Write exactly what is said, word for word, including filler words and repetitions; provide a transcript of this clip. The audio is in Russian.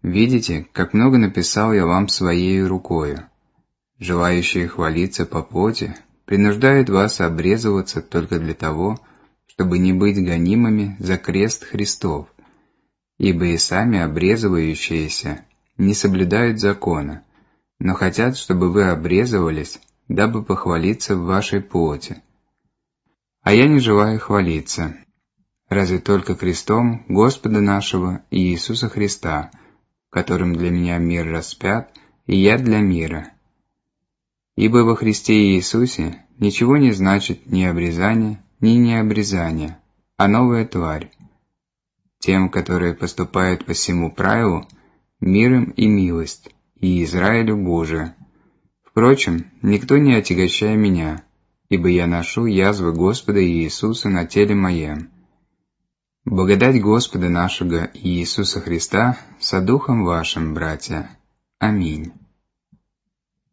Видите, как много написал я вам своей рукою. Желающие хвалиться по плоти принуждают вас обрезываться только для того, чтобы не быть гонимыми за крест Христов, ибо и сами обрезывающиеся не соблюдают закона, но хотят, чтобы вы обрезывались, дабы похвалиться в вашей плоти. А я не желаю хвалиться, разве только крестом Господа нашего и Иисуса Христа, которым для меня мир распят, и я для мира. Ибо во Христе Иисусе ничего не значит ни обрезание, ни необрезание, а новая тварь. Тем, которые поступают по всему правилу, миром и милость, и Израилю Божию. Впрочем, никто не отягощай меня, ибо я ношу язвы Господа Иисуса на теле моем. Благодать Господа нашего Иисуса Христа со духом вашим, братья. Аминь.